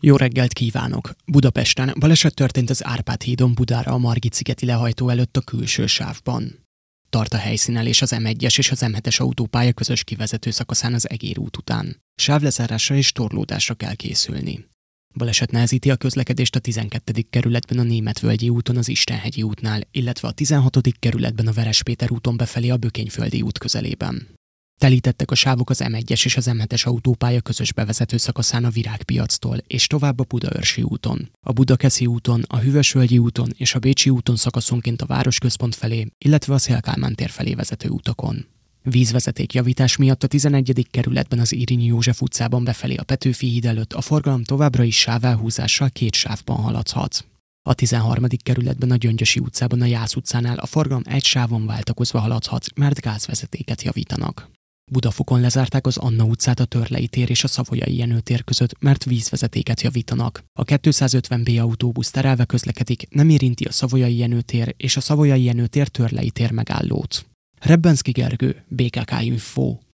Jó reggelt kívánok! Budapesten baleset történt az Árpád hídon Budára a Margit-szigeti lehajtó előtt a külső sávban. Tart a helyszínelés az M1-es és az M7-es autópálya közös kivezető szakaszán az Egér út után. Sávlezárásra és torlódásra kell készülni. Baleset nehezíti a közlekedést a 12. kerületben a Németvölgyi úton az Istenhegyi útnál, illetve a 16. kerületben a Veres Péter úton befelé a Bökényföldi út közelében. Telítettek a sávok az M1-es és az M7-es autópálya közös bevezető szakaszán a Virágpiactól és tovább a Budaörsi úton, a Budakeszi úton, a Hűvösvölgyi úton és a Bécsi úton szakaszonként a városközpont felé, illetve a Széll Kálmán tér felé vezető utakon. Vízvezetékjavítás miatt a 11. kerületben az Írényi József utcában befelé a Petőfi híd előtt a forgalom továbbra is sávelhúzással 2 sávban haladhat. A 13. kerületben a Gyöngyösi utcában a Jász utcánál a forgalom 1 sávon váltakozva haladhat, mert gázvezetéket javítanak. Budafokon lezárták az Anna utcát a Törlei tér és a Savoyai Jenő tér között, mert vízvezetéket javítanak. A 250B autóbusz terelve közlekedik, nem érinti a Savoyai Jenő tér és a Savoyai Jenő tér Törlei tér megállót. Rebbenszky Gergő, BKK Info.